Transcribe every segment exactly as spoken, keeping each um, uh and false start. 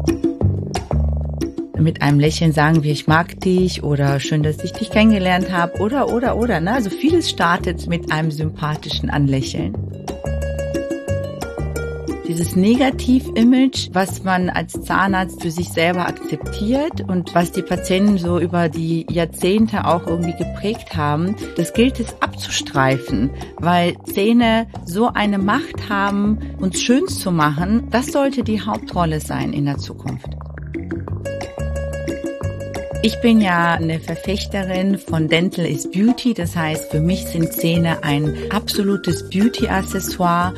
Mit einem Lächeln sagen wir, ich mag dich oder schön, dass ich dich kennengelernt habe oder, oder, oder. Ne? Also vieles startet mit einem sympathischen Anlächeln. Dieses Negativ-Image, was man als Zahnarzt für sich selber akzeptiert und was die Patienten so über die Jahrzehnte auch irgendwie geprägt haben, das gilt es abzustreifen, weil Zähne so eine Macht haben, uns schön zu machen. Das sollte die Hauptrolle sein in der Zukunft. Ich bin ja eine Verfechterin von Dental is Beauty. Das heißt, für mich sind Zähne ein absolutes Beauty-Accessoire.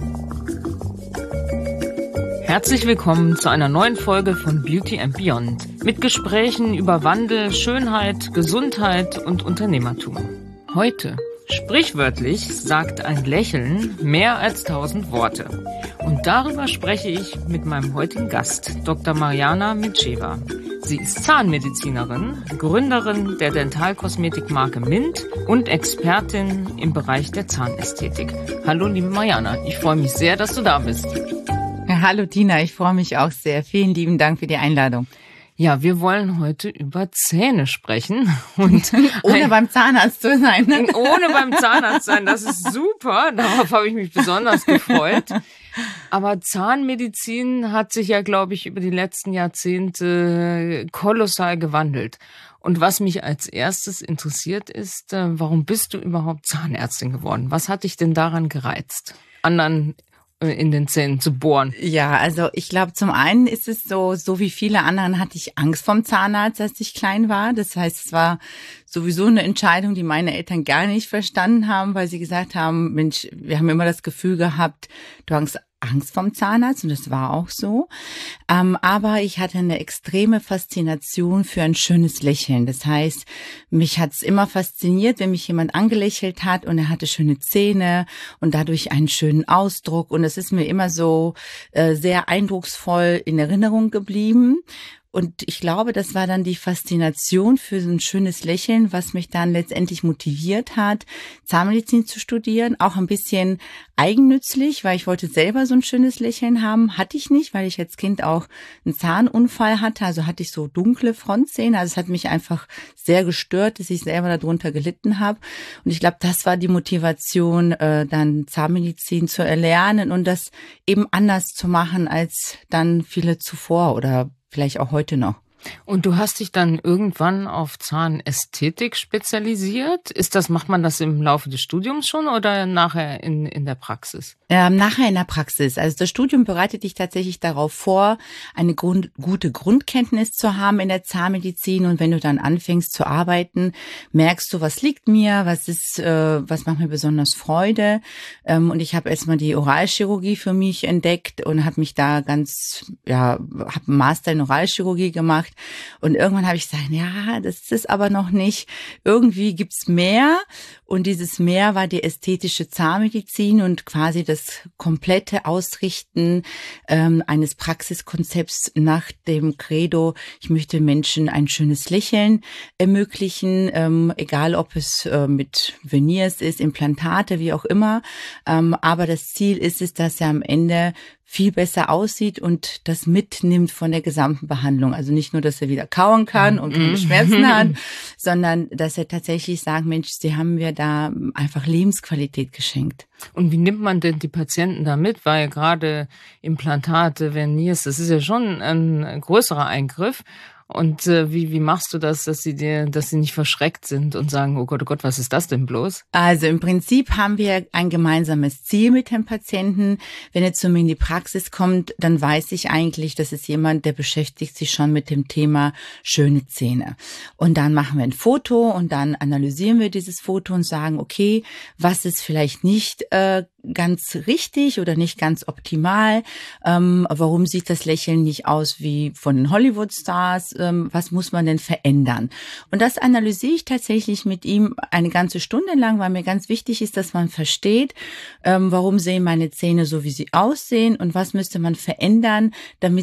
Herzlich willkommen zu einer neuen Folge von Beauty and Beyond mit Gesprächen über Wandel, Schönheit, Gesundheit und Unternehmertum. Heute, sprichwörtlich, sagt ein Lächeln mehr als tausend Worte. Und darüber spreche ich mit meinem heutigen Gast, Doktor Mariana Mitscheva. Sie ist Zahnmedizinerin, Gründerin der Dentalkosmetikmarke Mint und Expertin im Bereich der Zahnästhetik. Hallo liebe Mariana, ich freue mich sehr, dass du da bist. Ja, hallo Tina, ich freue mich auch sehr. Vielen lieben Dank für die Einladung. Ja, wir wollen heute über Zähne sprechen. Und ohne ein, beim Zahnarzt zu sein. Ne? Ohne beim Zahnarzt sein, das ist super. Darauf habe ich mich besonders gefreut. Aber Zahnmedizin hat sich ja, glaube ich, über die letzten Jahrzehnte kolossal gewandelt. Und was mich als erstes interessiert ist, warum bist du überhaupt Zahnärztin geworden? Was hat dich denn daran gereizt, anderen in den Zähnen zu bohren? Ja, also ich glaube, zum einen ist es so, so wie viele anderen hatte ich Angst vorm Zahnarzt, als ich klein war. Das heißt, es war sowieso eine Entscheidung, die meine Eltern gar nicht verstanden haben, weil sie gesagt haben, Mensch, wir haben immer das Gefühl gehabt, du hast Angst vorm Zahnarzt, und das war auch so. Ähm, aber ich hatte eine extreme Faszination für ein schönes Lächeln. Das heißt, mich hat es immer fasziniert, wenn mich jemand angelächelt hat und er hatte schöne Zähne und dadurch einen schönen Ausdruck. Und es ist mir immer so äh, sehr eindrucksvoll in Erinnerung geblieben. Und ich glaube, das war dann die Faszination für so ein schönes Lächeln, was mich dann letztendlich motiviert hat, Zahnmedizin zu studieren. Auch ein bisschen eigennützig, weil ich wollte selber so ein schönes Lächeln haben. Hatte ich nicht, weil ich als Kind auch einen Zahnunfall hatte. Also hatte ich so dunkle Frontzähne. Also es hat mich einfach sehr gestört, dass ich selber darunter gelitten habe. Und ich glaube, das war die Motivation, dann Zahnmedizin zu erlernen und das eben anders zu machen als dann viele zuvor oder vielleicht auch heute noch. Und du hast dich dann irgendwann auf Zahnästhetik spezialisiert? Ist das, macht man das im Laufe des Studiums schon oder nachher in, in der Praxis? Ähm, nachher in der Praxis. Also das Studium bereitet dich tatsächlich darauf vor, eine Grund, gute Grundkenntnis zu haben in der Zahnmedizin. Und wenn du dann anfängst zu arbeiten, merkst du, was liegt mir, was ist, äh, was macht mir besonders Freude. Ähm, und ich habe erstmal die Oralchirurgie für mich entdeckt und habe mich da ganz, ja, habe einen Master in Oralchirurgie gemacht. Und irgendwann habe ich gesagt, ja, das ist es aber noch nicht. Irgendwie gibt's mehr. Und dieses Mehr war die ästhetische Zahnmedizin und quasi das komplette Ausrichten ähm, eines Praxiskonzepts nach dem Credo, ich möchte Menschen ein schönes Lächeln ermöglichen, ähm, egal ob es äh, mit Veneers ist, Implantate, wie auch immer. Ähm, aber das Ziel ist es, dass er am Ende viel besser aussieht und das mitnimmt von der gesamten Behandlung. Also nicht nur, dass er wieder kauen kann und keine Schmerzen hat, sondern dass er tatsächlich sagt, Mensch, Sie haben mir da einfach Lebensqualität geschenkt. Und wie nimmt man denn die Patienten da mit? Weil gerade Implantate, Veneers, das ist ja schon ein größerer Eingriff. Und äh, wie wie machst du das, dass sie dir, dass sie nicht verschreckt sind und sagen, oh Gott, oh Gott, was ist das denn bloß? Also im Prinzip haben wir ein gemeinsames Ziel mit dem Patienten. Wenn er zu mir in die Praxis kommt, dann weiß ich eigentlich, das ist jemand, der beschäftigt sich schon mit dem Thema schöne Zähne. Und dann machen wir ein Foto und dann analysieren wir dieses Foto und sagen, okay, was ist vielleicht nicht äh, ganz richtig oder nicht ganz optimal? Ähm, warum sieht das Lächeln nicht aus wie von den Hollywood-Stars? Ähm, was muss man denn verändern? Und das analysiere ich tatsächlich mit ihm eine ganze Stunde lang, weil mir ganz wichtig ist, dass man versteht, ähm, warum sehen meine Zähne so, wie sie aussehen und was müsste man verändern, damit sie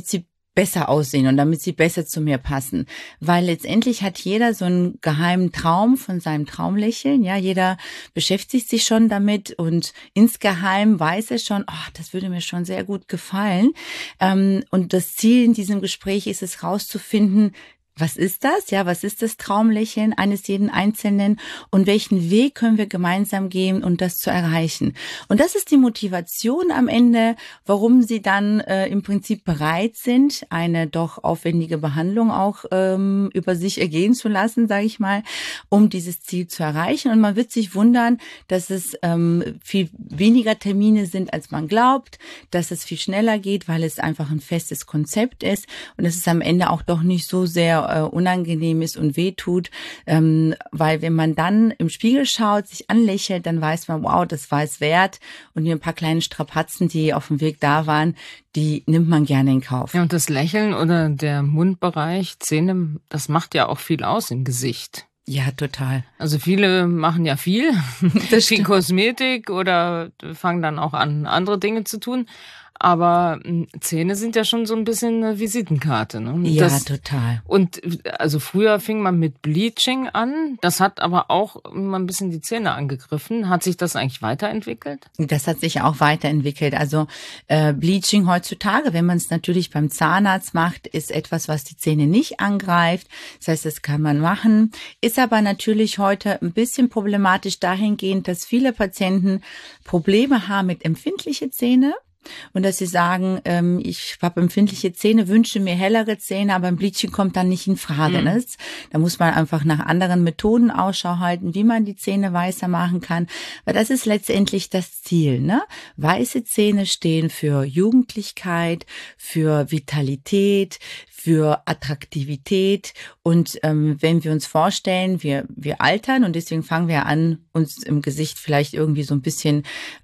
besser aussehen und damit sie besser zu mir passen. Weil letztendlich hat jeder so einen geheimen Traum von seinem Traumlächeln. Ja, jeder beschäftigt sich schon damit und insgeheim weiß er schon, oh, das würde mir schon sehr gut gefallen. Ähm, und das Ziel in diesem Gespräch ist es, rauszufinden, was ist das? Ja, was ist das Traumlächeln eines jeden Einzelnen und welchen Weg können wir gemeinsam gehen, um das zu erreichen? Und das ist die Motivation am Ende, warum sie dann äh, im Prinzip bereit sind, eine doch aufwendige Behandlung auch ähm, über sich ergehen zu lassen, sage ich mal, um dieses Ziel zu erreichen. Und man wird sich wundern, dass es ähm, viel weniger Termine sind, als man glaubt, dass es viel schneller geht, weil es einfach ein festes Konzept ist und es ist am Ende auch doch nicht so sehr unangenehm ist und wehtut, ähm, weil wenn man dann im Spiegel schaut, sich anlächelt, dann weiß man, wow, das war es wert und hier ein paar kleine Strapazen, die auf dem Weg da waren, die nimmt man gerne in Kauf. Ja, und das Lächeln oder der Mundbereich, Zähne, das macht ja auch viel aus im Gesicht. Ja, total. Also viele machen ja viel, das viel Kosmetik oder fangen dann auch an, andere Dinge zu tun. Aber Zähne sind ja schon so ein bisschen eine Visitenkarte, ne? Ja, das, total. Und also früher fing man mit Bleaching an. Das hat aber auch immer ein bisschen die Zähne angegriffen. Hat sich das eigentlich weiterentwickelt? Das hat sich auch weiterentwickelt. Also äh, Bleaching heutzutage, wenn man es natürlich beim Zahnarzt macht, ist etwas, was die Zähne nicht angreift. Das heißt, das kann man machen. Ist aber natürlich heute ein bisschen problematisch dahingehend, dass viele Patienten Probleme haben mit empfindlichen Zähnen. Und dass sie sagen, ähm, ich habe empfindliche Zähne, wünsche mir hellere Zähne, aber ein Bleaching kommt dann nicht in Frage. Mhm. Ne? Da muss man einfach nach anderen Methoden Ausschau halten, wie man die Zähne weißer machen kann. Weil das ist letztendlich das Ziel. Ne? Weiße Zähne stehen für Jugendlichkeit, für Vitalität, für Attraktivität. Und ähm, wenn wir uns vorstellen, wir wir altern und deswegen fangen wir an, uns im Gesicht vielleicht irgendwie so ein bisschen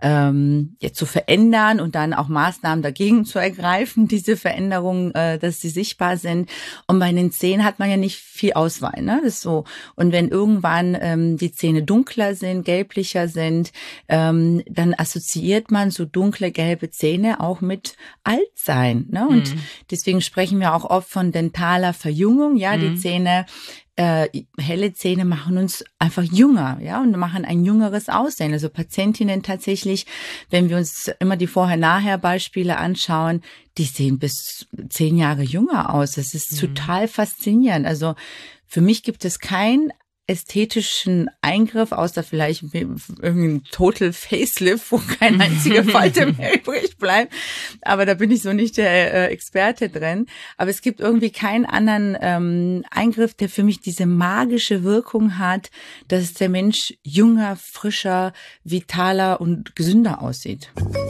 ähm, ja, zu verändern und dann auch Maßnahmen dagegen zu ergreifen, diese Veränderungen, äh, dass sie sichtbar sind. Und bei den Zähnen hat man ja nicht viel Auswahl, ne? Das ist so. Und wenn irgendwann ähm, die Zähne dunkler sind, gelblicher sind, ähm, dann assoziiert man so dunkle, gelbe Zähne auch mit Altsein, ne? Und mhm. deswegen sprechen wir auch oft von dentaler Verjüngung, ja, mhm. die Zähne, äh, helle Zähne machen uns einfach jünger, ja, und machen ein jüngeres Aussehen. Also Patientinnen tatsächlich, wenn wir uns immer die Vorher-Nachher-Beispiele anschauen, die sehen bis zehn Jahre jünger aus. Das ist mhm. total faszinierend. Also für mich gibt es kein ästhetischen Eingriff, außer vielleicht irgendein Total Facelift, wo kein einziger Falte mehr übrig bleibt. Aber da bin ich so nicht der äh, Experte drin. Aber es gibt irgendwie keinen anderen ähm, Eingriff, der für mich diese magische Wirkung hat, dass der Mensch jünger, frischer, vitaler und gesünder aussieht.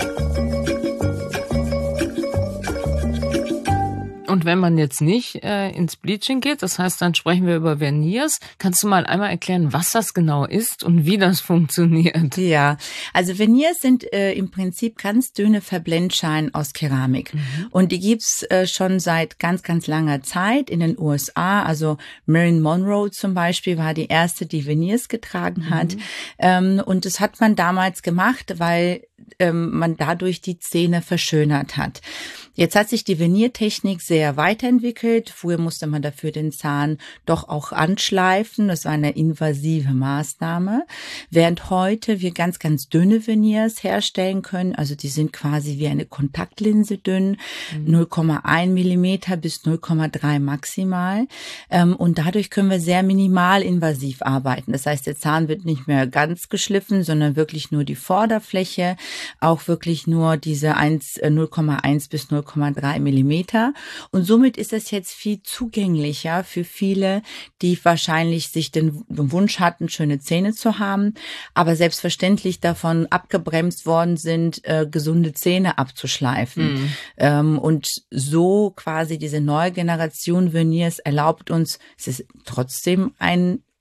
Und wenn man jetzt nicht äh, ins Bleaching geht, das heißt, dann sprechen wir über Veneers. Kannst du mal einmal erklären, was das genau ist und wie das funktioniert? Ja, also Veneers sind äh, im Prinzip ganz dünne Verblendschalen aus Keramik. Mhm. Und die gibt's äh, schon seit ganz, ganz langer Zeit in den U S A. Also Marilyn Monroe zum Beispiel war die erste, die Veneers getragen hat. Mhm. Ähm, und das hat man damals gemacht, weil ähm, man dadurch die Zähne verschönert hat. Jetzt hat sich die Veniertechnik sehr weiterentwickelt. Früher musste man dafür den Zahn doch auch anschleifen. Das war eine invasive Maßnahme. Während heute wir ganz, ganz dünne Veneers herstellen können. Also die sind quasi wie eine Kontaktlinse dünn. Mhm. null Komma eins Millimeter bis null Komma drei maximal. Und dadurch können wir sehr minimal invasiv arbeiten. Das heißt, der Zahn wird nicht mehr ganz geschliffen, sondern wirklich nur die Vorderfläche. Auch wirklich nur diese null Komma eins bis null Komma drei Millimeter. Und somit ist es jetzt viel zugänglicher für viele, die wahrscheinlich sich den Wunsch hatten, schöne Zähne zu haben, aber selbstverständlich davon abgebremst worden sind, äh, gesunde Zähne abzuschleifen. Mhm. Ähm, und so quasi diese neue Generation Veneers erlaubt uns, es ist trotzdem ein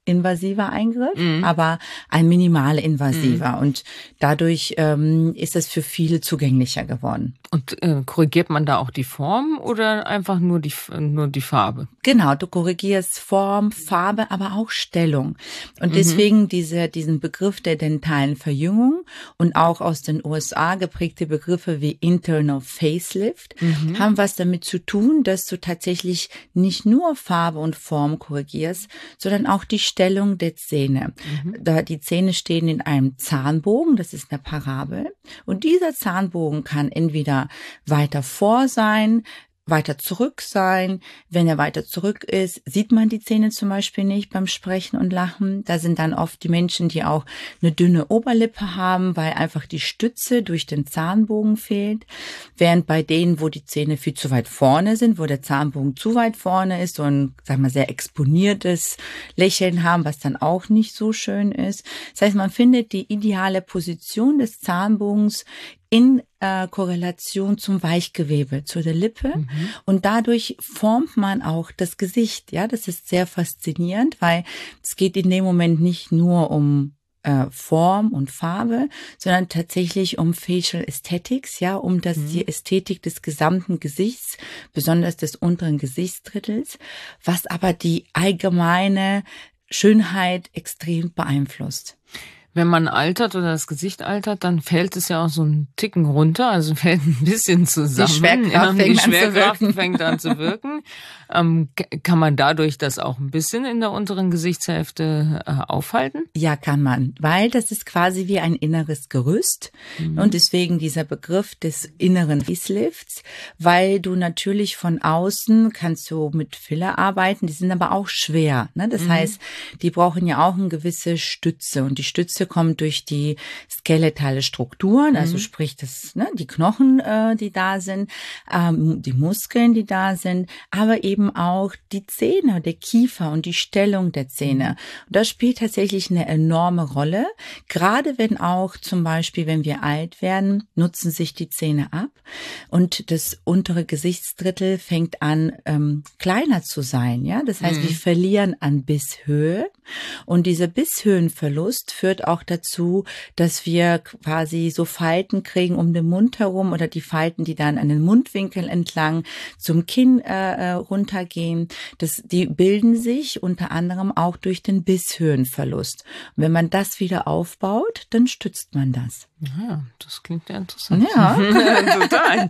invasiver Eingriff, Mhm. aber ein minimal invasiver. Mhm. Und dadurch ähm, ist es für viele zugänglicher geworden. Und äh, korrigiert man da auch die Form oder einfach nur die, nur die Farbe? Genau, du korrigierst Form, Farbe, aber auch Stellung. Und Mhm. deswegen diese, diesen Begriff der dentalen Verjüngung und auch aus den U S A geprägte Begriffe wie Internal Facelift Mhm. haben was damit zu tun, dass du tatsächlich nicht nur Farbe und Form korrigierst, sondern auch die Stellung der Zähne. Mhm. Da die Zähne stehen in einem Zahnbogen, das ist eine Parabel. Und dieser Zahnbogen kann entweder weiter vor sein, weiter zurück sein. Wenn er weiter zurück ist, sieht man die Zähne zum Beispiel nicht beim Sprechen und Lachen. Da sind dann oft die Menschen, die auch eine dünne Oberlippe haben, weil einfach die Stütze durch den Zahnbogen fehlt. Während bei denen, wo die Zähne viel zu weit vorne sind, wo der Zahnbogen zu weit vorne ist, so ein, sagen wir, sehr exponiertes Lächeln haben, was dann auch nicht so schön ist. Das heißt, man findet die ideale Position des Zahnbogens in äh, Korrelation zum Weichgewebe, zu der Lippe. Mhm. Und dadurch formt man auch das Gesicht. Ja, das ist sehr faszinierend, weil es geht in dem Moment nicht nur um äh, Form und Farbe, sondern tatsächlich um Facial Aesthetics, ja, um das, mhm. die Ästhetik des gesamten Gesichts, besonders des unteren Gesichtsdrittels, was aber die allgemeine Schönheit extrem beeinflusst. Wenn man altert oder das Gesicht altert, dann fällt es ja auch so einen Ticken runter, also fällt ein bisschen zusammen. Die Schwerkraft, ja, die fängt, Schwerkraft an fängt an zu wirken. Ähm, kann man dadurch das auch ein bisschen in der unteren Gesichtshälfte äh, aufhalten? Ja, kann man, weil das ist quasi wie ein inneres Gerüst. Mhm. Und deswegen dieser Begriff des inneren Facelifts, weil du natürlich von außen kannst du mit Filler arbeiten, die sind aber auch schwer. Ne? Das mhm. heißt, die brauchen ja auch eine gewisse Stütze und die Stütze kommt durch die skeletale Strukturen, also mhm. sprich das, ne, die Knochen, äh, die da sind, ähm, die Muskeln, die da sind, aber eben auch die Zähne, der Kiefer und die Stellung der Zähne. Und das spielt tatsächlich eine enorme Rolle. Gerade wenn auch zum Beispiel, wenn wir alt werden, nutzen sich die Zähne ab und das untere Gesichtsdrittel fängt an, ähm, kleiner zu sein. Ja, das heißt, mhm. wir verlieren an Bisshöhe und dieser Bisshöhenverlust führt auch dazu, dass wir quasi so Falten kriegen um den Mund herum oder die Falten, die dann an den Mundwinkel entlang zum Kinn äh, runtergehen. Das, die bilden sich unter anderem auch durch den Bisshöhenverlust. Und wenn man das wieder aufbaut, dann stützt man das. Ja, das klingt ja interessant. Ja, total.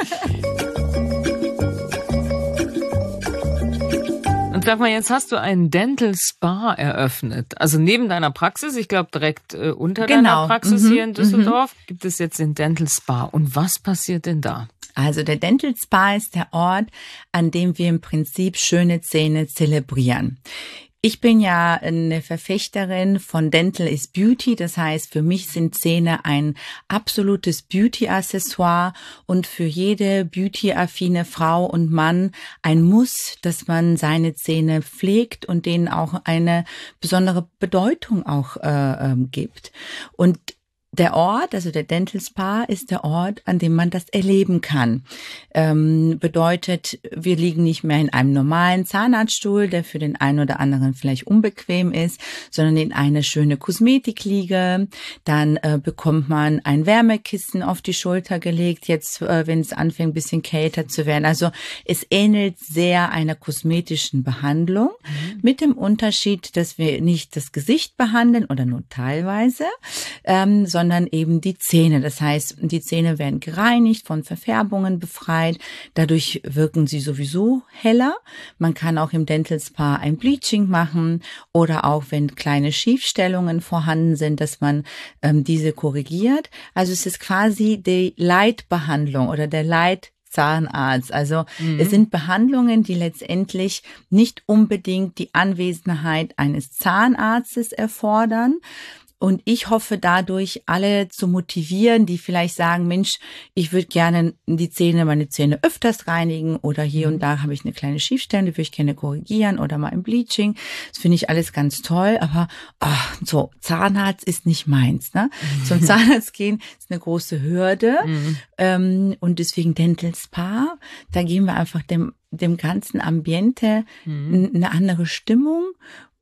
Und sag mal, jetzt hast du einen Dental Spa eröffnet. Also neben deiner Praxis, ich glaube direkt äh, unter genau. deiner Praxis mhm. hier in Düsseldorf, mhm. gibt es jetzt den Dental Spa. Und was passiert denn da? Also der Dental Spa ist der Ort, an dem wir im Prinzip schöne Zähne zelebrieren. Ich bin ja eine Verfechterin von Dental is Beauty. Das heißt, für mich sind Zähne ein absolutes Beauty-Accessoire und für jede beauty-affine Frau und Mann ein Muss, dass man seine Zähne pflegt und denen auch eine besondere Bedeutung auch äh, ähm, gibt. Und der Ort, also der Dental Spa, ist der Ort, an dem man das erleben kann. Ähm, bedeutet, wir liegen nicht mehr in einem normalen Zahnarztstuhl, der für den einen oder anderen vielleicht unbequem ist, sondern in eine schöne Kosmetikliege. Dann äh, bekommt man ein Wärmekissen auf die Schulter gelegt, jetzt, äh, wenn es anfängt, ein bisschen kälter zu werden. Also es ähnelt sehr einer kosmetischen Behandlung, mhm. mit dem Unterschied, dass wir nicht das Gesicht behandeln oder nur teilweise, ähm, sondern sondern eben die Zähne. Das heißt, die Zähne werden gereinigt, von Verfärbungen befreit. Dadurch wirken sie sowieso heller. Man kann auch im Dental Spa ein Bleaching machen oder auch, wenn kleine Schiefstellungen vorhanden sind, dass man ähm, diese korrigiert. Also es ist quasi die Leitbehandlung oder der Leit Zahnarzt. Also mhm. es sind Behandlungen, die letztendlich nicht unbedingt die Anwesenheit eines Zahnarztes erfordern. Und ich hoffe dadurch, alle zu motivieren, die vielleicht sagen, Mensch, ich würde gerne die Zähne, meine Zähne öfters reinigen oder hier und da habe ich eine kleine Schiefstelle, die würde ich gerne korrigieren oder mal ein Bleaching. Das finde ich alles ganz toll, aber ach, so Zahnarzt ist nicht meins. Ne? Mhm. Zum Zahnarzt gehen ist eine große Hürde mhm. ähm, und deswegen Dental Spa, da geben wir einfach dem, dem ganzen Ambiente mhm. eine andere Stimmung.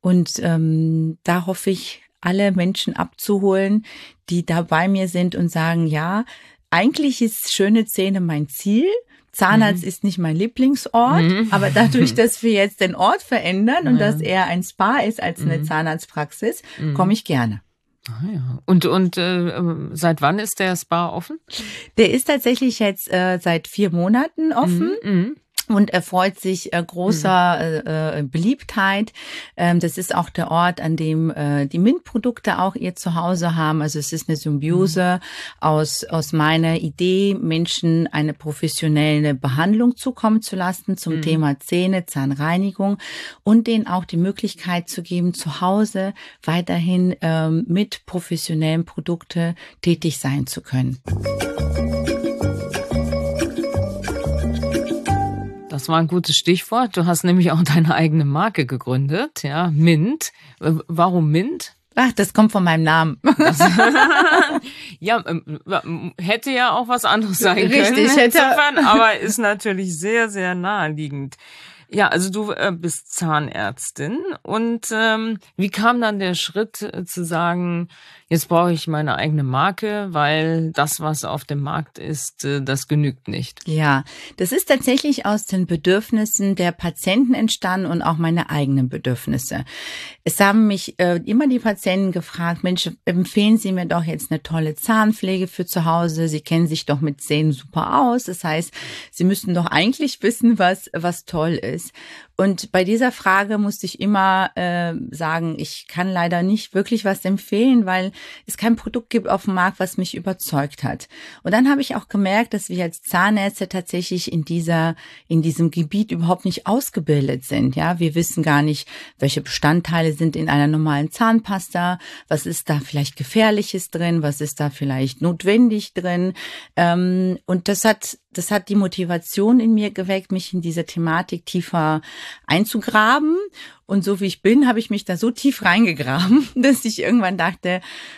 Und ähm, da hoffe ich, alle Menschen abzuholen, die da bei mir sind und sagen, ja, eigentlich ist schöne Zähne mein Ziel. Zahnarzt mhm. ist nicht mein Lieblingsort, mhm. aber dadurch, dass wir jetzt den Ort verändern und ja. dass er ein Spa ist als mhm. eine Zahnarztpraxis, mhm. komme ich gerne. Ah ja. Und und äh, seit wann ist der Spa offen? Der ist tatsächlich jetzt äh, seit vier Monaten offen. Mhm. Und erfreut sich äh, großer äh, äh, Beliebtheit. Ähm, das ist auch der Ort, an dem äh, die MINT-Produkte auch ihr Zuhause haben. Also es ist eine Symbiose mhm. aus aus meiner Idee, Menschen eine professionelle Behandlung zukommen zu lassen zum mhm. Thema Zähne, Zahnreinigung und denen auch die Möglichkeit zu geben, zu Hause weiterhin ähm, mit professionellen Produkten tätig sein zu können. Das war ein gutes Stichwort. Du hast nämlich auch deine eigene Marke gegründet, ja, MINT. Warum MINT? Ach, das kommt von meinem Namen. Ja, hätte ja auch was anderes sein Richtig, können. Richtig, hätte. Aber ist natürlich sehr, sehr naheliegend. Ja, also du äh, bist Zahnärztin und ähm, wie kam dann der Schritt äh, zu sagen, jetzt brauche ich meine eigene Marke, weil das, was auf dem Markt ist, äh, das genügt nicht? Ja, das ist tatsächlich aus den Bedürfnissen der Patienten entstanden und auch meine eigenen Bedürfnisse. Es haben mich äh, immer die Patienten gefragt, Mensch, empfehlen Sie mir doch jetzt eine tolle Zahnpflege für zu Hause. Sie kennen sich doch mit Zähnen super aus. Das heißt, Sie müssten doch eigentlich wissen, was was toll ist. Und bei dieser Frage musste ich immer äh, sagen, ich kann leider nicht wirklich was empfehlen, weil es kein Produkt gibt auf dem Markt, was mich überzeugt hat. Und dann habe ich auch gemerkt, dass wir als Zahnärzte tatsächlich in dieser in diesem Gebiet überhaupt nicht ausgebildet sind. Ja, wir wissen gar nicht, welche Bestandteile sind in einer normalen Zahnpasta, was ist da vielleicht Gefährliches drin, was ist da vielleicht notwendig drin. Ähm, und das hat Das hat die Motivation in mir geweckt, mich in diese Thematik tiefer einzugraben. Und so wie ich bin, habe ich mich da so tief reingegraben, dass ich irgendwann dachte,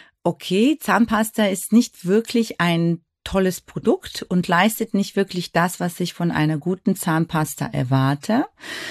okay, Zahnpasta ist nicht wirklich ein tolles Produkt und leistet nicht wirklich das, was ich von einer guten Zahnpasta erwarte.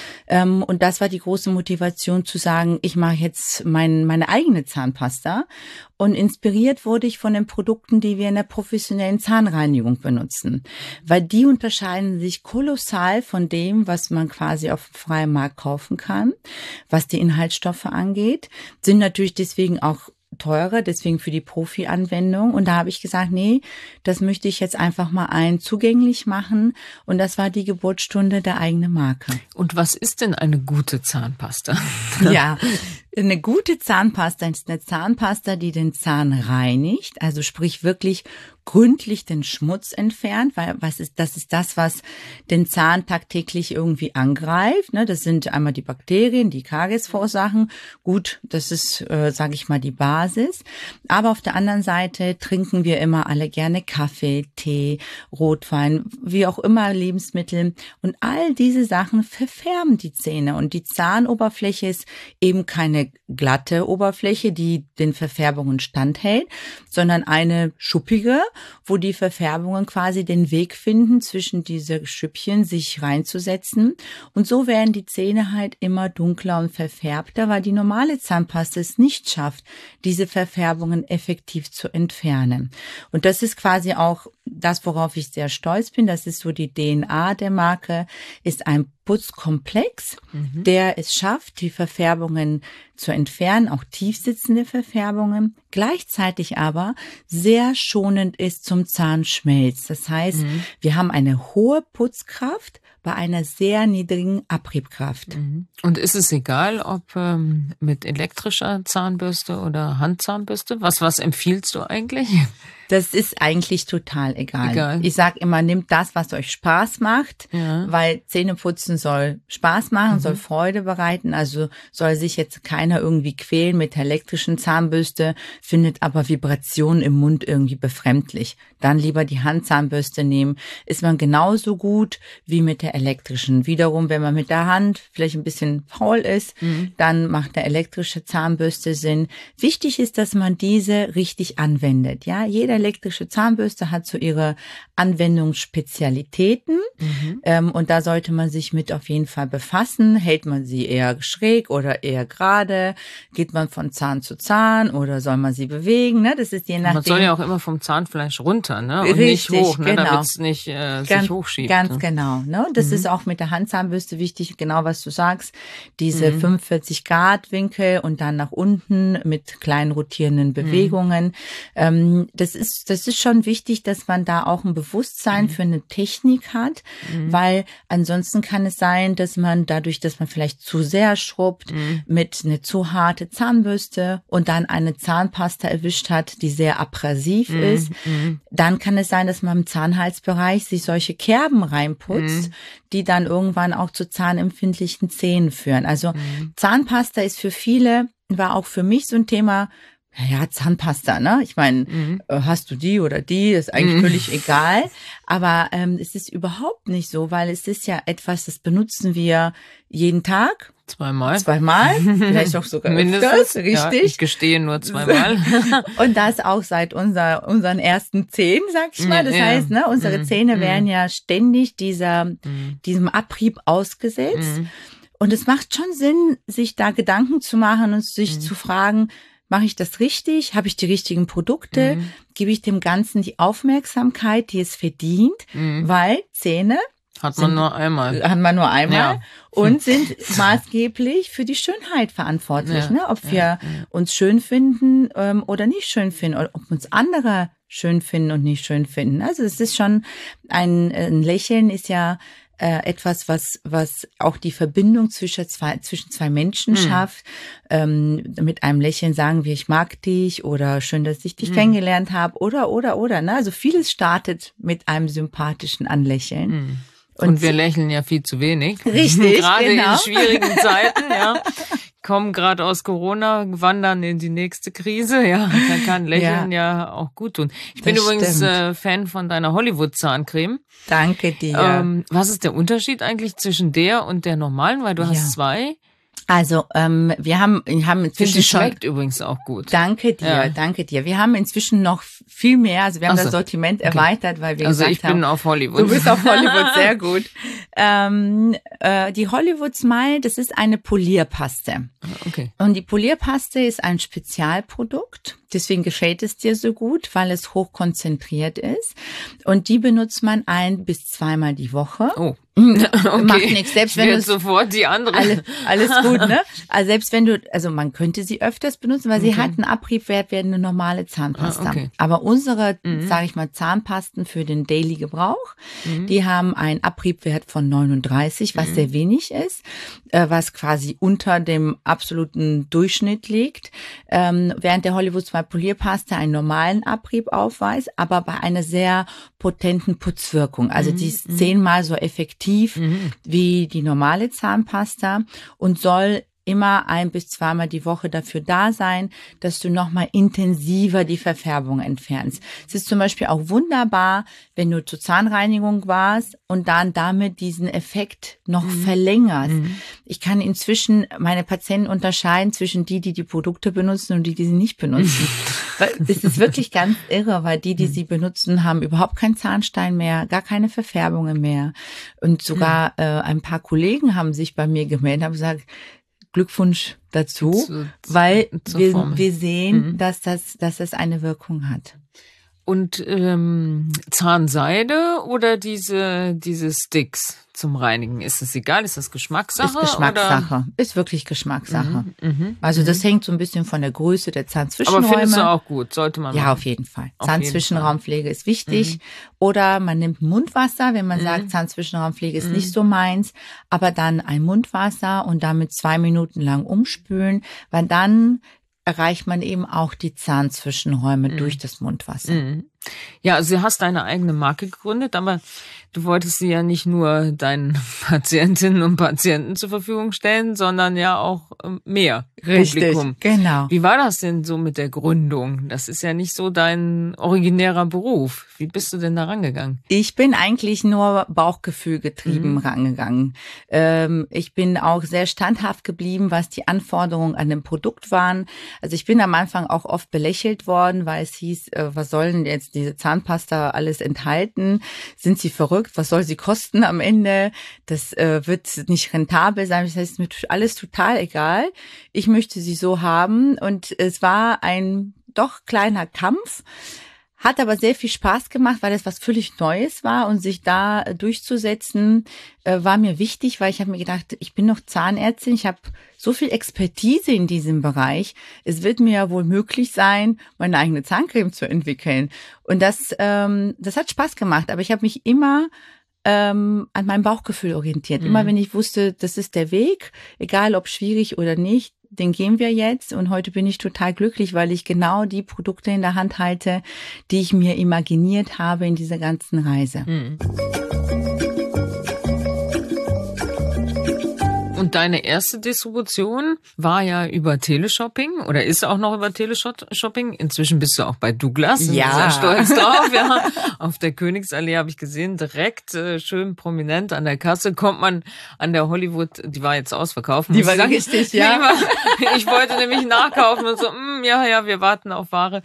Und das war die große Motivation zu sagen, ich mache jetzt mein, meine eigene Zahnpasta. Und inspiriert wurde ich von den Produkten, die wir in der professionellen Zahnreinigung benutzen. Weil die unterscheiden sich kolossal von dem, was man quasi auf dem freien Markt kaufen kann, was die Inhaltsstoffe angeht, sind natürlich deswegen auch teurer, deswegen für die Profi-Anwendung. Und da habe ich gesagt, nee, das möchte ich jetzt einfach mal allen zugänglich machen. Und das war die Geburtsstunde der eigenen Marke. Und was ist denn eine gute Zahnpasta? Ja, eine gute Zahnpasta ist eine Zahnpasta, die den Zahn reinigt, also sprich wirklich gründlich den Schmutz entfernt, weil was ist, das ist das, was den Zahn tagtäglich irgendwie angreift. Ne? Das sind einmal die Bakterien, die Karies verursachen. Gut, das ist, äh, sage ich mal, die Basis. Aber auf der anderen Seite trinken wir immer alle gerne Kaffee, Tee, Rotwein, wie auch immer Lebensmittel. Und all diese Sachen verfärben die Zähne. Und die Zahnoberfläche ist eben keine glatte Oberfläche, die den Verfärbungen standhält, sondern eine schuppige, wo die Verfärbungen quasi den Weg finden, zwischen diese Schüppchen sich reinzusetzen. Und so werden die Zähne halt immer dunkler und verfärbter, weil die normale Zahnpasta es nicht schafft, diese Verfärbungen effektiv zu entfernen. Und das ist quasi auch das, worauf ich sehr stolz bin. Das ist so die D N A der Marke, ist ein Putzkomplex, mhm. der es schafft, die Verfärbungen zu entfernen, auch tiefsitzende Verfärbungen, gleichzeitig aber sehr schonend ist zum Zahnschmelz. Das heißt, mhm. wir haben eine hohe Putzkraft bei einer sehr niedrigen Abriebkraft. Mhm. Und ist es egal, ob ähm, mit elektrischer Zahnbürste oder Handzahnbürste? Was, was empfiehlst du eigentlich? Das ist eigentlich total egal. egal. Ich sage immer, nehmt das, was euch Spaß macht, ja. weil Zähneputzen soll Spaß machen, mhm. soll Freude bereiten. Also soll sich jetzt keiner irgendwie quälen mit der elektrischen Zahnbürste, findet aber Vibrationen im Mund irgendwie befremdlich. Dann lieber die Handzahnbürste nehmen. Ist man genauso gut wie mit der einer elektrischen. Wiederum, wenn man mit der Hand vielleicht ein bisschen faul ist, mhm. dann macht eine elektrische Zahnbürste Sinn. Wichtig ist, dass man diese richtig anwendet. Ja, jede elektrische Zahnbürste hat so ihre Anwendungsspezialitäten mhm. ähm, und da sollte man sich mit auf jeden Fall befassen. Hält man sie eher schräg oder eher gerade? Geht man von Zahn zu Zahn oder soll man sie bewegen? Ne? Das ist je nachdem. Man soll ja auch immer vom Zahnfleisch runter, ne? Und richtig, nicht hoch, ne? Genau. Damit es nicht äh, sich ganz, hochschiebt. Ganz ne? genau. Ne? Das mhm. ist auch mit der Handzahnbürste wichtig, genau was du sagst. Diese mhm. fünfundvierzig Grad Winkel und dann nach unten mit kleinen rotierenden Bewegungen. Mhm. Ähm, das ist, das ist schon wichtig, dass man da auch ein Bewusstsein mhm. für eine Technik hat, mhm. weil ansonsten kann es sein, dass man dadurch, dass man vielleicht zu sehr schrubbt, mhm. mit eine zu harte Zahnbürste und dann eine Zahnpasta erwischt hat, die sehr abrasiv mhm. ist, mhm. dann kann es sein, dass man im Zahnhalsbereich sich solche Kerben reinputzt, mhm. die dann irgendwann auch zu zahnempfindlichen Zähnen führen. Also mhm. Zahnpasta ist für viele, war auch für mich so ein Thema. Ja, Zahnpasta, ne? Ich meine, mhm. hast du die oder die, ist eigentlich mhm. völlig egal. Aber ähm, es ist überhaupt nicht so, weil es ist ja etwas, das benutzen wir jeden Tag. Zweimal. Zweimal, vielleicht auch sogar mindestens. Öfters, richtig. Ja, ich gestehe nur zweimal. Und das auch seit unser, unseren ersten Zähnen, sag ich mal. Das ja. heißt, ne, unsere mhm. Zähne werden ja ständig dieser, mhm. diesem Abrieb ausgesetzt. Mhm. Und es macht schon Sinn, sich da Gedanken zu machen und sich mhm. zu fragen, mache ich das richtig? Habe ich die richtigen Produkte? Mhm. Gebe ich dem Ganzen die Aufmerksamkeit, die es verdient? Mhm. Weil Zähne hat man sind, nur einmal. Hat man nur einmal ja. und sind maßgeblich für die Schönheit verantwortlich. Ja. Ne? Ob wir ja. uns schön finden ähm, oder nicht schön finden oder ob uns andere schön finden und nicht schön finden. Also es ist schon ein, ein Lächeln ist ja Äh, etwas, was was auch die Verbindung zwischen zwei zwischen zwei Menschen mhm. schafft. Ähm, mit einem Lächeln sagen wir, ich mag dich oder schön, dass ich dich mhm. kennengelernt habe oder oder oder. Ne? Also vieles startet mit einem sympathischen Anlächeln. Mhm. Und, und wir lächeln ja viel zu wenig. Richtig, gerade genau. in schwierigen Zeiten, ja. Kommen gerade aus Corona, wandern in die nächste Krise, ja. Da kann Lächeln ja, ja auch gut tun. Ich bin das übrigens äh, stimmt. Fan von deiner Hollywood-Zahncreme. Danke dir. Ähm, was ist der Unterschied eigentlich zwischen der und der normalen? Weil du ja. hast zwei. Also ähm, wir haben, wir haben inzwischen schon. schon. Schmeckt übrigens auch gut. Danke dir, ja. danke dir. Wir haben inzwischen noch viel mehr. Also wir haben Ach so. das Sortiment okay. erweitert, weil wir also gesagt haben. Also ich bin auf Hollywood. Du bist auf Hollywood, sehr gut. Ähm, äh, die Hollywood Smile, das ist eine Polierpaste. Okay. Und die Polierpaste ist ein Spezialprodukt. Deswegen gefällt es dir so gut, weil es hochkonzentriert ist. Und die benutzt man ein bis zweimal die Woche. Oh. Okay. Macht nichts. Selbst wenn du sofort die andere. Alles, alles gut, ne? Also selbst wenn du, also man könnte sie öfters benutzen, weil sie okay. hat einen Abriebwert wie eine normale Zahnpasta. Ah, okay. Aber unsere, mhm. sage ich mal, Zahnpasten für den Daily Gebrauch, mhm. die haben einen Abriebwert von neununddreißig, was mhm. sehr wenig ist, äh, was quasi unter dem absoluten Durchschnitt liegt. Ähm, während der Hollywood Smile Polierpaste einen normalen Abrieb aufweist, aber bei einer sehr potenten Putzwirkung. Also mhm. die ist zehnmal so effektiv Mhm. wie die normale Zahnpasta und soll immer ein bis zweimal die Woche dafür da sein, dass du nochmal intensiver die Verfärbung entfernst. Es ist zum Beispiel auch wunderbar, wenn du zur Zahnreinigung warst und dann damit diesen Effekt noch mhm. verlängerst. Mhm. Ich kann inzwischen meine Patienten unterscheiden zwischen die, die die Produkte benutzen und die, die sie nicht benutzen. Es ist wirklich ganz irre, weil die, die sie benutzen, haben überhaupt keinen Zahnstein mehr, gar keine Verfärbungen mehr. Und sogar mhm. äh, ein paar Kollegen haben sich bei mir gemeldet und gesagt, Glückwunsch dazu, zu, weil zu wir, wir sehen, mhm. dass das, dass das eine Wirkung hat. Und ähm, Zahnseide oder diese diese Sticks zum Reinigen? Ist das egal? Ist das Geschmackssache? Ist Geschmackssache. Oder? Ist wirklich Geschmackssache. Mhm, mh, also das mhm. hängt so ein bisschen von der Größe der Zahnzwischenräume. Aber findest du auch gut? Sollte man Ja, machen. auf jeden Fall. Auf Zahnzwischenraumpflege jeden Fall. ist wichtig. Mhm. Oder man nimmt Mundwasser, wenn man mhm. sagt, Zahnzwischenraumpflege ist mhm. nicht so meins. Aber dann ein Mundwasser und damit zwei Minuten lang umspülen, weil dann erreicht man eben auch die Zahnzwischenräume mhm. durch das Mundwasser. Mhm. Ja, also du hast deine eigene Marke gegründet, aber du wolltest sie ja nicht nur deinen Patientinnen und Patienten zur Verfügung stellen, sondern ja auch mehr. Publikum. Genau. Wie war das denn so mit der Gründung? Das ist ja nicht so dein originärer Beruf. Wie bist du denn da rangegangen? Ich bin eigentlich nur Bauchgefühl getrieben mhm. rangegangen. Ähm, ich bin auch sehr standhaft geblieben, was die Anforderungen an dem Produkt waren. Also ich bin am Anfang auch oft belächelt worden, weil es hieß, äh, was soll denn jetzt diese Zahnpasta alles enthalten? Sind sie verrückt? Was soll sie kosten am Ende? Das äh, wird nicht rentabel sein. Das heißt, es ist mir alles total egal. Ich möchte sie so haben und es war ein doch kleiner Kampf, hat aber sehr viel Spaß gemacht, weil es was völlig Neues war und sich da durchzusetzen äh, war mir wichtig, weil ich habe mir gedacht, ich bin noch Zahnärztin, ich habe so viel Expertise in diesem Bereich, es wird mir ja wohl möglich sein, meine eigene Zahncreme zu entwickeln und das, ähm, das hat Spaß gemacht, aber ich habe mich immer Ähm, an meinem Bauchgefühl orientiert. Mhm. Immer wenn ich wusste, das ist der Weg, egal ob schwierig oder nicht, den gehen wir jetzt. Und heute bin ich total glücklich, weil ich genau die Produkte in der Hand halte, die ich mir imaginiert habe in dieser ganzen Reise. Mhm. Und deine erste Distribution war ja über Teleshopping oder ist auch noch über Teleshopping. Inzwischen bist du auch bei Douglas. Ja. Sehr stolz drauf. Ja. Auf der Königsallee habe ich gesehen, direkt äh, schön prominent an der Kasse kommt man an der Hollywood, die war jetzt ausverkauft. Die war richtig, ja. War, ich wollte nämlich nachkaufen und so, mh, ja, ja, wir warten auf Ware.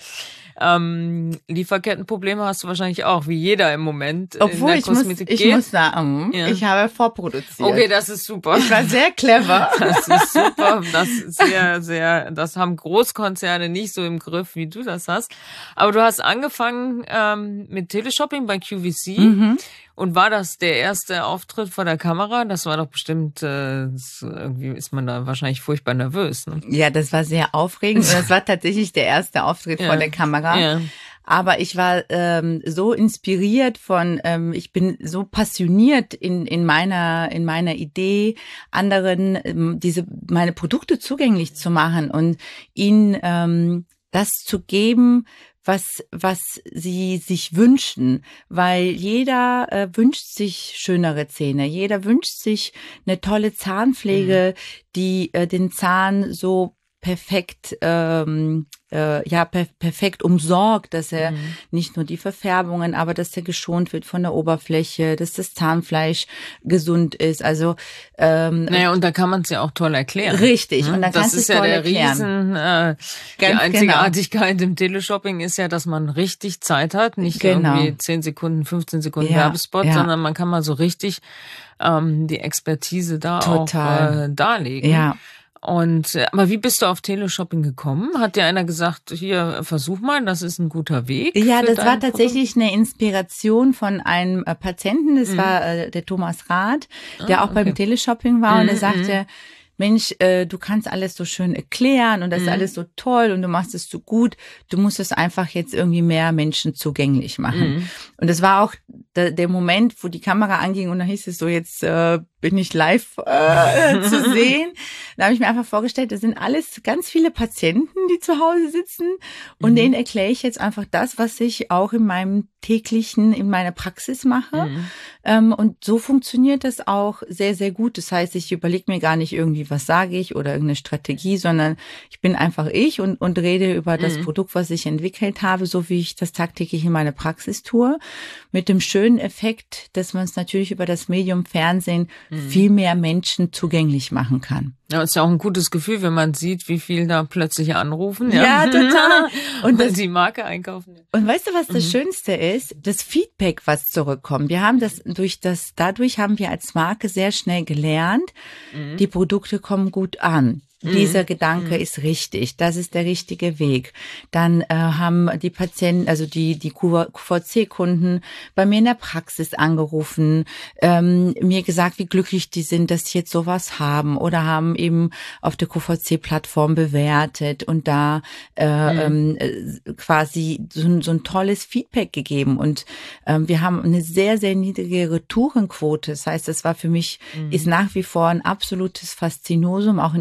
Ähm, Lieferkettenprobleme hast du wahrscheinlich auch, wie jeder im Moment Obwohl, in der ich Kosmetik muss, geht. ich muss sagen, ja. ich habe vorproduziert. Okay, das ist super. Ich war sehr clever. Das ist super. Das ist sehr, sehr, das haben Großkonzerne nicht so im Griff, wie du das hast. Aber du hast angefangen ähm, mit Teleshopping bei Q V C. Mhm. Und war das der erste Auftritt vor der Kamera? Das war doch bestimmt, äh, irgendwie ist man da wahrscheinlich furchtbar nervös. Ne? Ja, das war sehr aufregend und das war tatsächlich der erste Auftritt ja. vor der Kamera. Ja. Aber ich war ähm, so inspiriert von, ähm, ich bin so passioniert in in meiner in meiner Idee, anderen ähm, diese meine Produkte zugänglich zu machen und ihnen ähm, das zu geben, was was sie sich wünschen, weil jeder äh, wünscht sich schönere Zähne, jeder wünscht sich eine tolle Zahnpflege, mhm. die äh, den Zahn so perfekt ähm, äh, ja per perfekt umsorgt, dass er mhm. nicht nur die Verfärbungen, aber dass er geschont wird von der Oberfläche, dass das Zahnfleisch gesund ist. Also ähm, naja, und da kann man es ja auch toll erklären. Richtig. Hm? Und dann das kannst ist ja ja toll der erklären. Riesen. Äh, die Einzigartigkeit genau. im Teleshopping ist ja, dass man richtig Zeit hat, nicht genau. irgendwie zehn Sekunden, fünfzehn Sekunden ja, Werbespot, ja. sondern man kann mal so richtig ähm, die Expertise da Total. auch äh, darlegen. Ja. Und aber wie bist du auf Teleshopping gekommen? Hat dir einer gesagt, hier versuch mal, das ist ein guter Weg? Ja, das war tatsächlich Produkt? Eine Inspiration von einem äh, Patienten. Das mhm. war äh, der Thomas Rath, der ah, auch okay. beim Teleshopping war mhm, und er sagte, Mensch, äh, du kannst alles so schön erklären und das mhm. ist alles so toll und du machst es so gut. Du musst es einfach jetzt irgendwie mehr Menschen zugänglich machen. Mhm. Und das war auch der, der Moment, wo die Kamera anging und dann hieß es so, jetzt äh, bin ich live äh, zu sehen. Da habe ich mir einfach vorgestellt, das sind alles ganz viele Patienten, die zu Hause sitzen und mhm. denen erkläre ich jetzt einfach das, was ich auch in meinem täglichen, in meiner Praxis mache. Mhm. Ähm, und so funktioniert das auch sehr, sehr gut. Das heißt, ich überlege mir gar nicht irgendwie, was sage ich oder irgendeine Strategie, sondern ich bin einfach ich und, und rede über das mhm. Produkt, was ich entwickelt habe, so wie ich das tagtäglich in meiner Praxis tue. Mit dem schönen Effekt, dass man es natürlich über das Medium Fernsehen mhm. viel mehr Menschen zugänglich machen kann. Ja, ist ja auch ein gutes Gefühl, wenn man sieht, wie viel da plötzlich anrufen. Ja, ja total. Und das, die Marke einkaufen. Und weißt du, was das mhm. Schönste ist? Das Feedback, was zurückkommt. Wir haben das durch das, dadurch haben wir als Marke sehr schnell gelernt, mhm. die Produkte kommen gut an. Dieser mhm. Gedanke mhm. ist richtig. Das ist der richtige Weg. Dann äh, haben die Patienten, also die die Q V C-Kunden bei mir in der Praxis angerufen, ähm, mir gesagt, wie glücklich die sind, dass sie jetzt sowas haben oder haben eben auf der Q V C-Plattform bewertet und da äh, mhm. ähm, quasi so, so ein tolles Feedback gegeben. Und ähm, wir haben eine sehr, sehr niedrige Retourenquote. Das heißt, das war für mich, mhm. ist nach wie vor ein absolutes Faszinosum, auch in unserem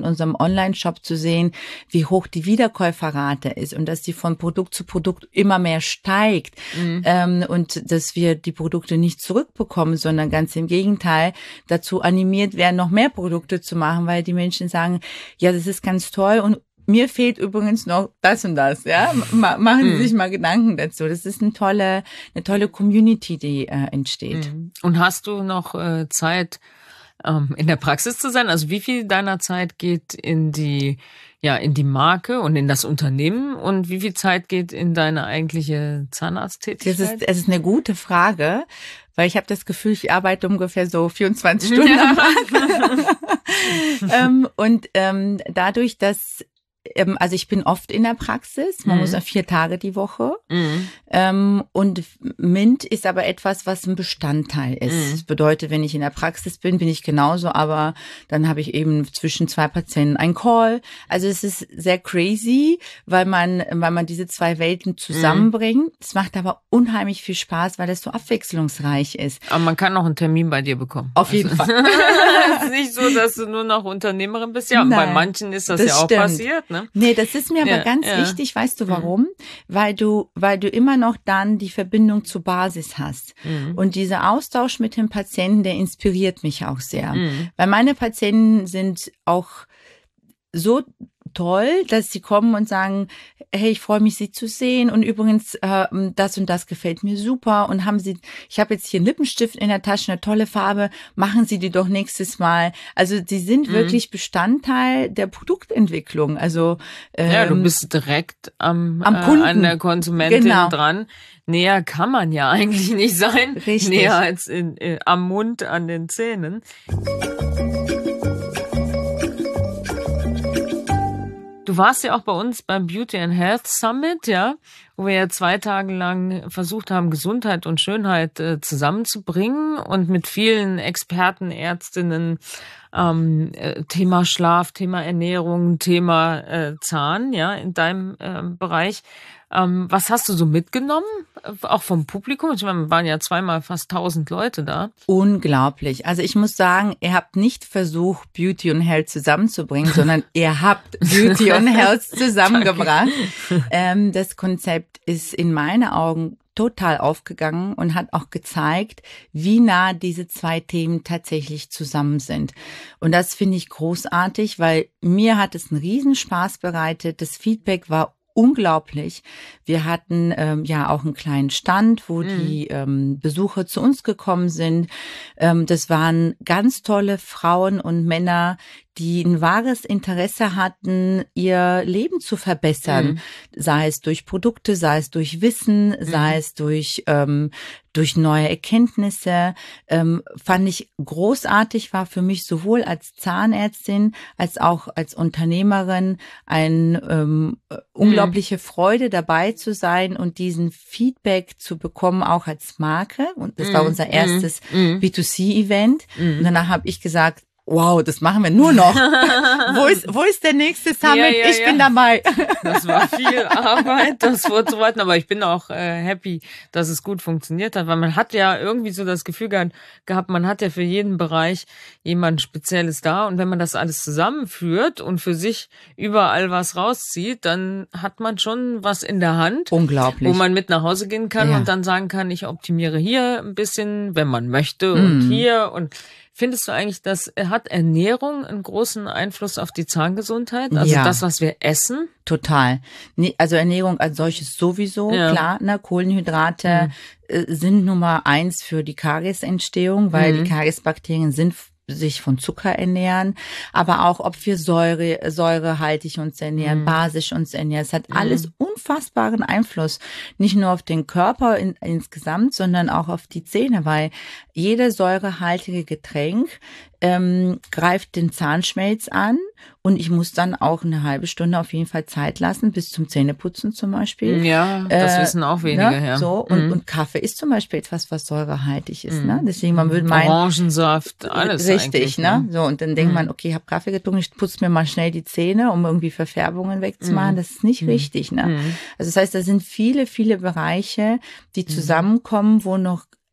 Online-Shop zu sehen, wie hoch die Wiederkäuferrate ist und dass die von Produkt zu Produkt immer mehr steigt mhm. ähm, und dass wir die Produkte nicht zurückbekommen, sondern ganz im Gegenteil dazu animiert werden, noch mehr Produkte zu machen, weil die Menschen sagen, ja, das ist ganz toll und mir fehlt übrigens noch das und das, ja. Ma- machen Sie mm. sich mal Gedanken dazu. Das ist eine tolle, eine tolle Community, die äh, entsteht. Mm. Und hast du noch äh, Zeit, ähm, in der Praxis zu sein? Also wie viel deiner Zeit geht in die, ja, in die Marke und in das Unternehmen und wie viel Zeit geht in deine eigentliche Zahnarzttätigkeit? Das ist, das ist eine gute Frage, weil ich habe das Gefühl, ich arbeite ungefähr so vierundzwanzig Stunden ja. am Tag. ähm, und ähm, dadurch, dass also ich bin oft in der Praxis, man mhm. muss ja vier Tage die Woche. Mhm. Ähm, und Mint ist aber etwas, was ein Bestandteil ist. Mhm. Das bedeutet, wenn ich in der Praxis bin, bin ich genauso, aber dann habe ich eben zwischen zwei Patienten einen Call. Also es ist sehr crazy, weil man, weil man diese zwei Welten zusammenbringt. Es mhm. macht aber unheimlich viel Spaß, weil es so abwechslungsreich ist. Aber man kann noch einen Termin bei dir bekommen. Auf jeden also. Fall. Es ist nicht so, dass du nur noch Unternehmerin bist. Ja, Nein, bei manchen ist das, das ja auch stimmt. passiert, ne? Nee, das ist mir aber ja, ganz ja. wichtig. Weißt du warum? Mhm. Weil du, weil du immer noch dann die Verbindung zur Basis hast. Mhm. Und dieser Austausch mit dem Patienten, der inspiriert mich auch sehr. Mhm. Weil meine Patienten sind auch so toll, dass sie kommen und sagen, hey, ich freue mich, Sie zu sehen und übrigens äh, das und das gefällt mir super und haben Sie, ich habe jetzt hier einen Lippenstift in der Tasche, eine tolle Farbe, machen Sie die doch nächstes Mal. Also sie sind mhm. wirklich Bestandteil der Produktentwicklung. Also ähm, ja, du bist direkt am, am Kunden. Äh, an der Konsumentin genau. dran. Näher kann man ja eigentlich nicht sein. Richtig. Näher als in, äh, am Mund, an den Zähnen. Du warst ja auch bei uns beim Beauty and Health Summit, ja, wo wir ja zwei Tage lang versucht haben, Gesundheit und Schönheit äh, zusammenzubringen und mit vielen Experten, Ärztinnen, ähm, äh, Thema Schlaf, Thema Ernährung, Thema äh, Zahn, ja, in deinem äh, Bereich. Ähm, was hast du so mitgenommen, auch vom Publikum? Ich meine, wir waren ja zweimal fast tausend Leute da. Unglaublich. Also ich muss sagen, ihr habt nicht versucht, Beauty und Health zusammenzubringen, sondern ihr habt Beauty und Health zusammengebracht. ähm, das Konzept ist in meinen Augen total aufgegangen und hat auch gezeigt, wie nah diese zwei Themen tatsächlich zusammen sind. Und das finde ich großartig, weil mir hat es einen Riesenspaß bereitet. Das Feedback war unglaublich. Wir hatten ähm, ja auch einen kleinen Stand, wo mm. die ähm, Besucher zu uns gekommen sind. Ähm, das waren ganz tolle Frauen und Männer, die ein wahres Interesse hatten, ihr Leben zu verbessern. Mm. Sei es durch Produkte, sei es durch Wissen, mm. sei es durch ähm, durch neue Erkenntnisse. Ähm, fand ich großartig, war für mich sowohl als Zahnärztin als auch als Unternehmerin ein ähm, unglaubliche mm. Freude, dabei zu sein und diesen Feedback zu bekommen, auch als Marke. Und das mm. war unser erstes mm. B zwei C-Event. Mm. Und danach habe ich gesagt, wow, das machen wir nur noch. wo ist, wo ist der nächste Summit? Ja, ja, ich ja. bin dabei. Das war viel Arbeit, das vorzubereiten, aber ich bin auch äh, happy, dass es gut funktioniert hat, weil man hat ja irgendwie so das Gefühl gehabt, man hat ja für jeden Bereich jemand Spezielles da und wenn man das alles zusammenführt und für sich überall was rauszieht, dann hat man schon was in der Hand. Unglaublich. Wo man mit nach Hause gehen kann ja. und dann sagen kann, ich optimiere hier ein bisschen, wenn man möchte und mm. hier und findest du eigentlich, dass hat Ernährung einen großen Einfluss auf die Zahngesundheit? Also ja. das, was wir essen? Total. Nee, also Ernährung als solches sowieso, ja. klar, ne, Kohlenhydrate mhm. äh, sind Nummer eins für die Kariesentstehung, weil mhm. die Kariesbakterien sind sich von Zucker ernähren, aber auch, ob wir Säure, säurehaltig uns ernähren, mm. basisch uns ernähren. Es hat mm. alles unfassbaren Einfluss, nicht nur auf den Körper in, insgesamt, sondern auch auf die Zähne, weil jede säurehaltige Getränk ähm, greift den Zahnschmelz an und ich muss dann auch eine halbe Stunde auf jeden Fall Zeit lassen, bis zum Zähneputzen zum Beispiel. Ja, das äh, wissen auch wenige, ne? ja. So, und, mm. und Kaffee ist zum Beispiel etwas, was säurehaltig ist. Mm. Ne? Deswegen, man würde meinen... Orangensaft, alles Richtig, ne? ne? So, und dann denkt mm. man, okay, ich habe Kaffee getrunken, ich putze mir mal schnell die Zähne, um irgendwie Verfärbungen wegzumachen. Mm. Das ist nicht mm. richtig, ne? Mm. Also das heißt, da sind viele, viele Bereiche, die zusammenkommen, wo noch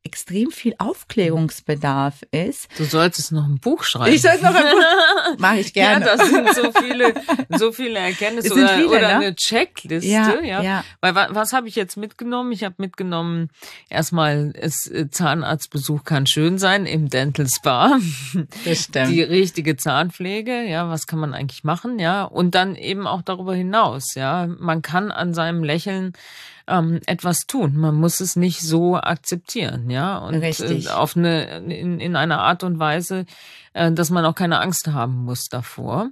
extrem viel Aufklärungsbedarf ist. Du solltest noch ein Buch schreiben. Ich soll noch ein Buch. Mache ich gerne. Ja, das sind so viele, so viele Erkenntnisse sind oder, viele, oder ne? eine Checkliste. Ja, ja. ja. Weil was, was habe ich jetzt mitgenommen? Ich habe mitgenommen, erstmal, es, Zahnarztbesuch kann schön sein im Dental Spa. Das stimmt. Die richtige Zahnpflege, ja, was kann man eigentlich machen, ja? Und dann eben auch darüber hinaus, ja. Man kann an seinem Lächeln ähm, etwas tun. Man muss es nicht so akzeptieren, ja. Und Richtig. Äh, auf eine, in, in einer Art und Weise, äh, dass man auch keine Angst haben muss davor.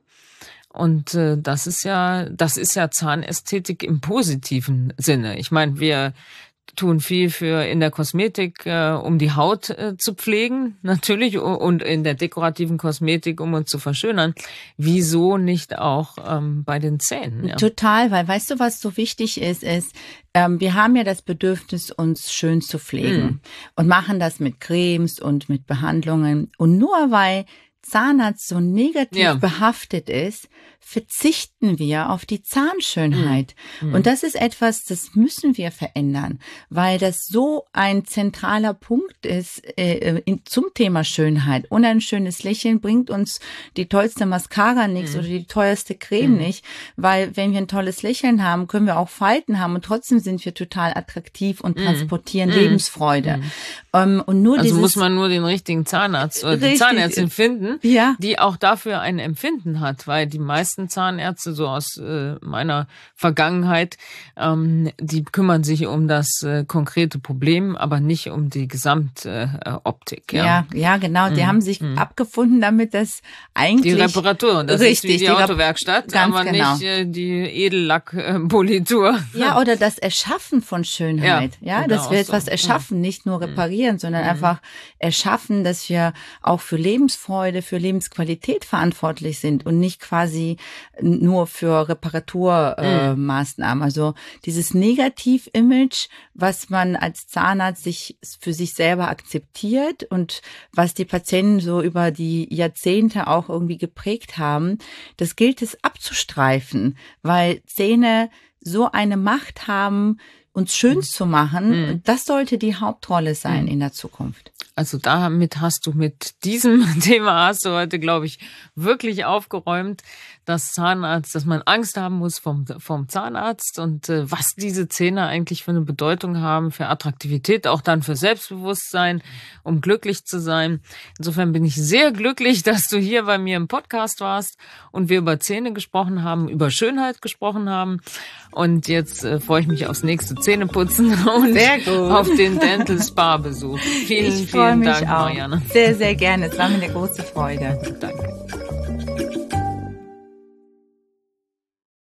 Und äh, das ist ja, das ist ja Zahnästhetik im positiven Sinne. Ich meine, wir tun viel für in der Kosmetik, äh, um die Haut äh, zu pflegen, natürlich, und in der dekorativen Kosmetik, um uns zu verschönern. Wieso nicht auch ähm, bei den Zähnen? Ja? Total, weil weißt du, was so wichtig ist, ist, ähm, wir haben ja das Bedürfnis, uns schön zu pflegen mm. und machen das mit Cremes und mit Behandlungen. Und nur weil Zahnarzt so negativ ja. behaftet ist, verzichten wir auf die Zahnschönheit. Mhm. Und das ist etwas, das müssen wir verändern, weil das so ein zentraler Punkt ist äh, in, zum Thema Schönheit. Und ein schönes Lächeln bringt uns die tollste Mascara nichts mhm. oder die teuerste Creme mhm. nicht, weil wenn wir ein tolles Lächeln haben, können wir auch Falten haben und trotzdem sind wir total attraktiv und mhm. transportieren mhm. Lebensfreude. Mhm. Um, und nur also dieses, muss man nur den richtigen Zahnarzt oder die Zahnärztin finden, ja. die auch dafür ein Empfinden hat, weil die meisten Zahnärzte, so aus äh, meiner Vergangenheit, ähm, die kümmern sich um das äh, konkrete Problem, aber nicht um die Gesamtoptik. Äh, ja. ja, ja, genau. Die mhm. haben sich mhm. abgefunden damit, dass eigentlich die Reparatur, das richtig, ist wie die, die Autowerkstatt, ganz aber genau. nicht äh, die Edellackpolitur. Ja, oder das Erschaffen von Schönheit. Ja, ja dass wir etwas so. erschaffen, nicht nur reparieren, mhm. sondern mhm. einfach erschaffen, dass wir auch für Lebensfreude, für Lebensqualität verantwortlich sind und nicht quasi nur für Reparaturmaßnahmen. Äh, also dieses Negativ-Image, was man als Zahnarzt sich für sich selber akzeptiert und was die Patienten so über die Jahrzehnte auch irgendwie geprägt haben, das gilt es abzustreifen, weil Zähne so eine Macht haben, uns schön mhm. zu machen. Mhm. Das sollte die Hauptrolle sein mhm. in der Zukunft. Also damit hast du mit diesem Thema hast du heute, glaube ich, wirklich aufgeräumt, dass Zahnarzt, dass man Angst haben muss vom, vom Zahnarzt und äh, was diese Zähne eigentlich für eine Bedeutung haben, für Attraktivität, auch dann für Selbstbewusstsein, um glücklich zu sein. Insofern bin ich sehr glücklich, dass du hier bei mir im Podcast warst und wir über Zähne gesprochen haben, über Schönheit gesprochen haben. Und jetzt äh, freue ich mich aufs nächste Zähneputzen und auf den Dental Spa Besuch. Vielen, ich freue vielen mich Dank, auch. Marianne. Sehr, sehr gerne. Es war mir eine große Freude. Danke.